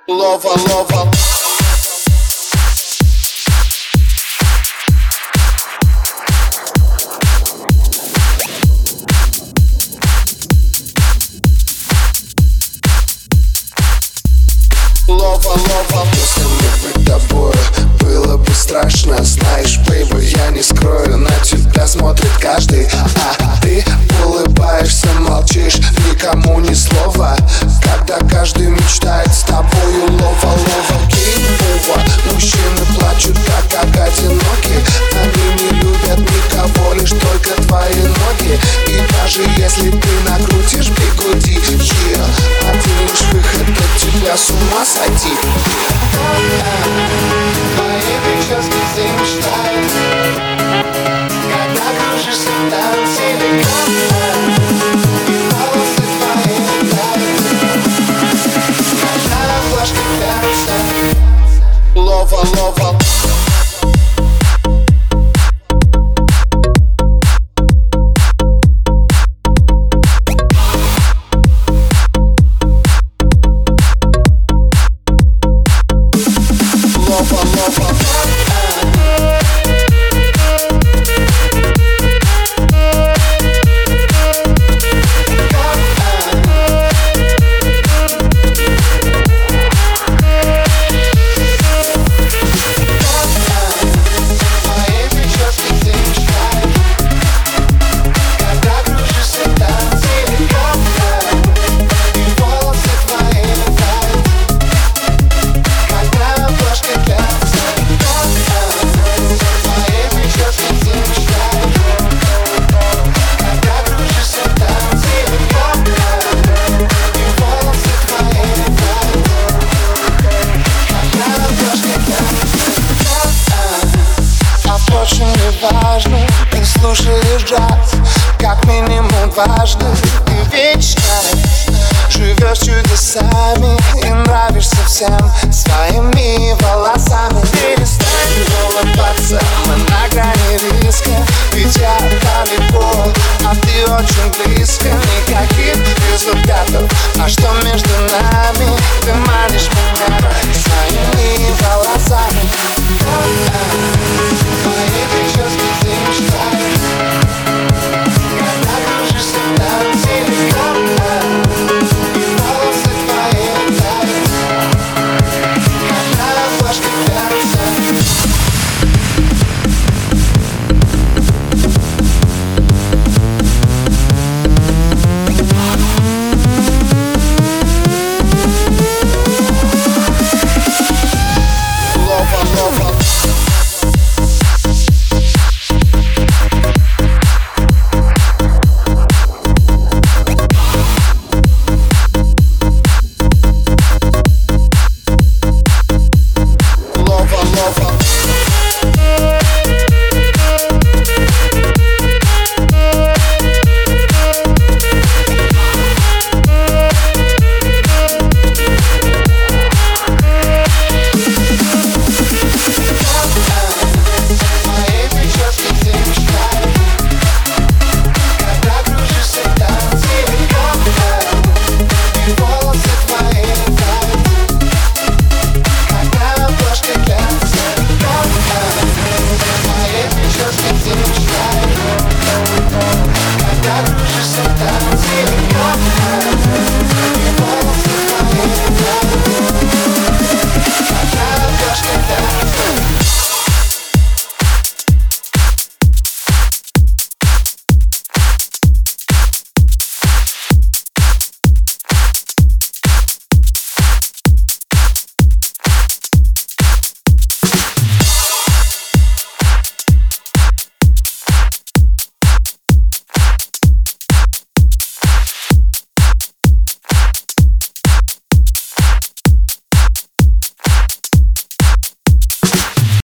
Лова, лова. Лова, лова. Если мне быть тобой было бы страшно, знаешь, бейби, я не скрою, на тебя смотрит каждый, а ты улыбаешься, молчишь, никому ни слова, когда каждый мечтает с тобою. Лова, лова, кинь-ува. Мужчины плачут, так как одиноки, они не любят никого, лишь только твои ноги. И даже если ты накрутишь бигуди, один лишь выход от тебя с ума сойти. Твои прически все мечтают, когда кружишься в танце великолепно, и волосы твои летают, когда на флажке пятся. Лова, лова. Lova, lova. Очень неважно, ты слушаешь джаз, как минимум дважды. Ты вечно живешь чудесами и нравишься всем своими волосами. Перестань улыбаться, мы на грани риска, ведь я далеко, а ты очень близко. Никаких результатов, а что между нами? Ты манишь меня.